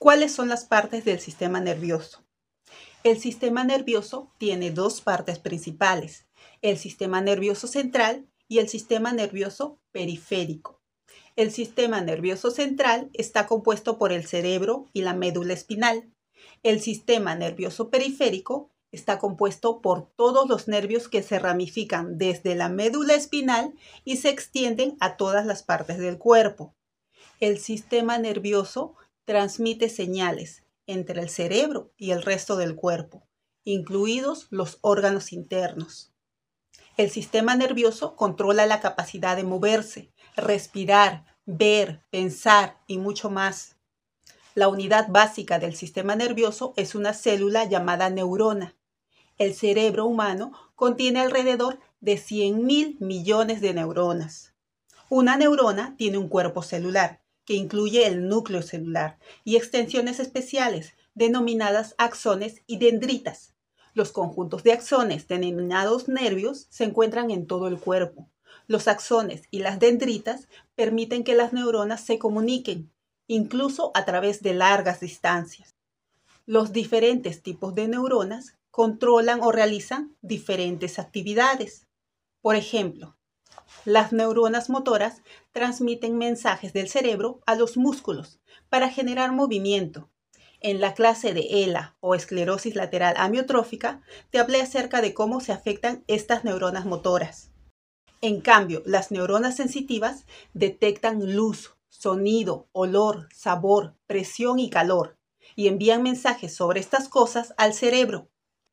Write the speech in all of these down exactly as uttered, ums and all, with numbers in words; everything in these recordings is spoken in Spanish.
¿Cuáles son las partes del sistema nervioso? El sistema nervioso tiene dos partes principales, el sistema nervioso central y el sistema nervioso periférico. El sistema nervioso central está compuesto por el cerebro y la médula espinal. El sistema nervioso periférico está compuesto por todos los nervios que se ramifican desde la médula espinal y se extienden a todas las partes del cuerpo. El sistema nervioso transmite señales entre el cerebro y el resto del cuerpo, incluidos los órganos internos. El sistema nervioso controla la capacidad de moverse, respirar, ver, pensar y mucho más. La unidad básica del sistema nervioso es una célula llamada neurona. El cerebro humano contiene alrededor de cien mil millones de neuronas. Una neurona tiene un cuerpo celular, que incluye el núcleo celular y extensiones especiales denominadas axones y dendritas. Los conjuntos de axones denominados nervios se encuentran en todo el cuerpo. Los axones y las dendritas permiten que las neuronas se comuniquen, incluso a través de largas distancias. Los diferentes tipos de neuronas controlan o realizan diferentes actividades. Por ejemplo, las neuronas motoras transmiten mensajes del cerebro a los músculos para generar movimiento. En la clase de E L A o esclerosis lateral amiotrófica te hablé acerca de cómo se afectan estas neuronas motoras. En cambio, las neuronas sensitivas detectan luz, sonido, olor, sabor, presión y calor y envían mensajes sobre estas cosas al cerebro.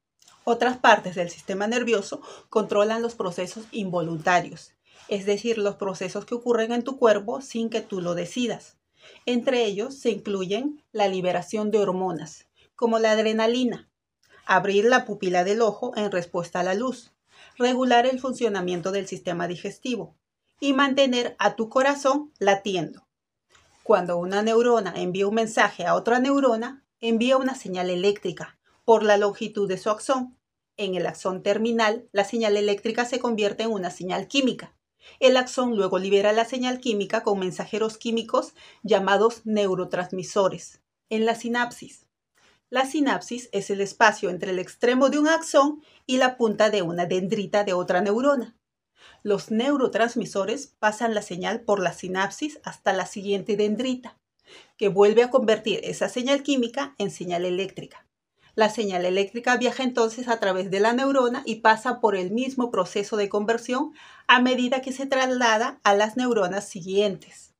Otras partes del sistema nervioso controlan los procesos involuntarios, es decir, los procesos que ocurren en tu cuerpo sin que tú lo decidas. Entre ellos se incluyen la liberación de hormonas, como la adrenalina, abrir la pupila del ojo en respuesta a la luz, regular el funcionamiento del sistema digestivo y mantener a tu corazón latiendo. Cuando una neurona envía un mensaje a otra neurona, envía una señal eléctrica por la longitud de su axón. En el axón terminal, la señal eléctrica se convierte en una señal química. El axón luego libera la señal química con mensajeros químicos llamados neurotransmisores en la sinapsis. La sinapsis es el espacio entre el extremo de un axón y la punta de una dendrita de otra neurona. Los neurotransmisores pasan la señal por la sinapsis hasta la siguiente dendrita, que vuelve a convertir esa señal química en señal eléctrica. La señal eléctrica viaja entonces a través de la neurona y pasa por el mismo proceso de conversión a medida que se traslada a las neuronas siguientes.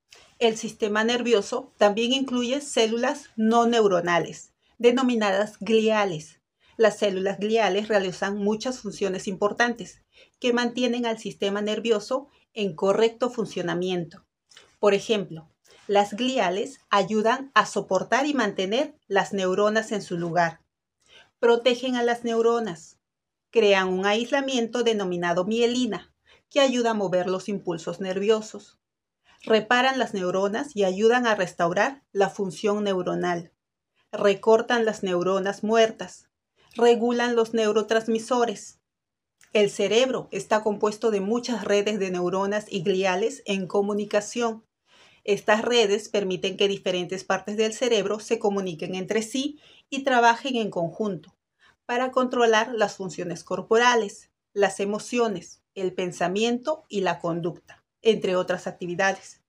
El sistema nervioso también incluye células no neuronales, denominadas gliales. Las células gliales realizan muchas funciones importantes que mantienen al sistema nervioso en correcto funcionamiento. Por ejemplo, las gliales ayudan a soportar y mantener las neuronas en su lugar. Protegen a las neuronas. Crean un aislamiento denominado mielina, que ayuda a mover los impulsos nerviosos. Reparan las neuronas y ayudan a restaurar la función neuronal. Recortan las neuronas muertas. Regulan los neurotransmisores. El cerebro está compuesto de muchas redes de neuronas y gliales en comunicación. Estas redes permiten que diferentes partes del cerebro se comuniquen entre sí y trabajen en conjunto para controlar las funciones corporales, las emociones, el pensamiento y la conducta, entre otras actividades.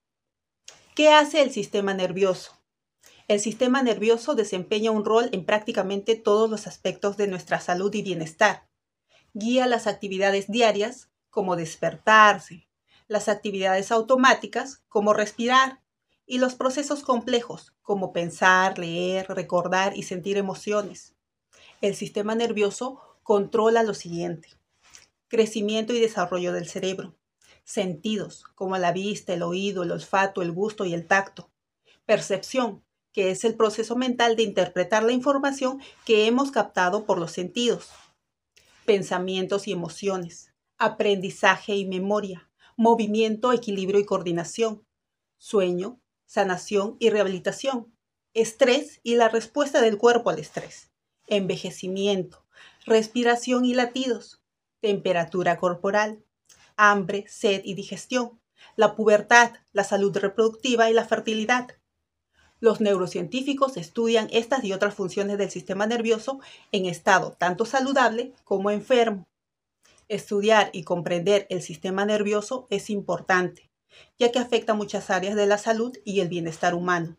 ¿Qué hace el sistema nervioso? El sistema nervioso desempeña un rol en prácticamente todos los aspectos de nuestra salud y bienestar. Guía las actividades diarias, como despertarse, las actividades automáticas, como respirar, y los procesos complejos, como pensar, leer, recordar y sentir emociones. El sistema nervioso controla lo siguiente: crecimiento y desarrollo del cerebro, sentidos, como la vista, el oído, el olfato, el gusto y el tacto, percepción, que es el proceso mental de interpretar la información que hemos captado por los sentidos, pensamientos y emociones, aprendizaje y memoria, movimiento, equilibrio y coordinación, sueño, sanación y rehabilitación, estrés y la respuesta del cuerpo al estrés, envejecimiento, respiración y latidos, temperatura corporal, hambre, sed y digestión, la pubertad, la salud reproductiva y la fertilidad. Los neurocientíficos estudian estas y otras funciones del sistema nervioso en estado tanto saludable como enfermo. Estudiar y comprender el sistema nervioso es importante, ya que afecta muchas áreas de la salud y el bienestar humano.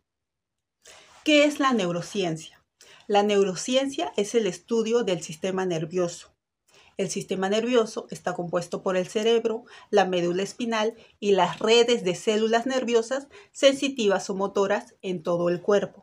¿Qué es la neurociencia? La neurociencia es el estudio del sistema nervioso. El sistema nervioso está compuesto por el cerebro, la médula espinal y las redes de células nerviosas sensitivas o motoras en todo el cuerpo.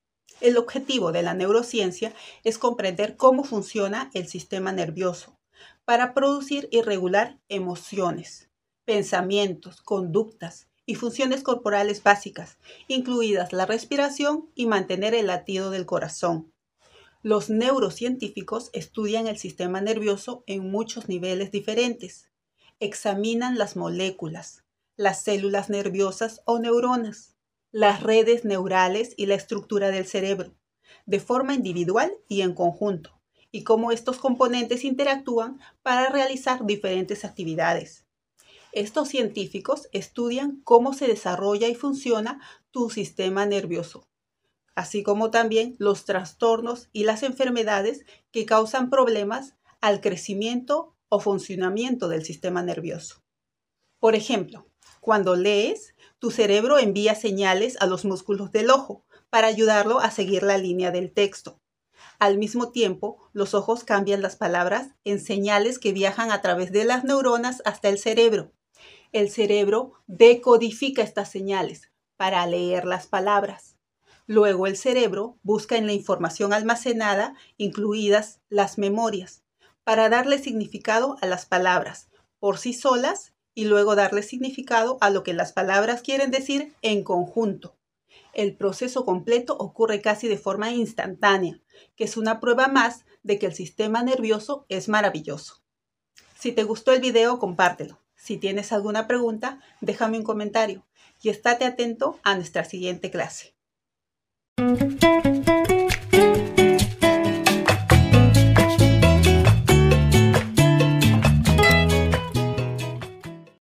El objetivo de la neurociencia es comprender cómo funciona el sistema nervioso para producir y regular emociones, pensamientos, conductas y funciones corporales básicas, incluidas la respiración y mantener el latido del corazón. Los neurocientíficos estudian el sistema nervioso en muchos niveles diferentes. Examinan las moléculas, las células nerviosas o neuronas, las redes neurales y la estructura del cerebro, de forma individual y en conjunto, y cómo estos componentes interactúan para realizar diferentes actividades. Estos científicos estudian cómo se desarrolla y funciona tu sistema nervioso, así como también los trastornos y las enfermedades que causan problemas al crecimiento o funcionamiento del sistema nervioso. Por ejemplo, cuando lees, tu cerebro envía señales a los músculos del ojo para ayudarlo a seguir la línea del texto. Al mismo tiempo, los ojos cambian las palabras en señales que viajan a través de las neuronas hasta el cerebro. El cerebro decodifica estas señales para leer las palabras. Luego el cerebro busca en la información almacenada, incluidas las memorias, para darle significado a las palabras por sí solas y luego darle significado a lo que las palabras quieren decir en conjunto. El proceso completo ocurre casi de forma instantánea, que es una prueba más de que el sistema nervioso es maravilloso. Si te gustó el video, compártelo. Si tienes alguna pregunta, déjame un comentario y estate atento a nuestra siguiente clase. Thank you.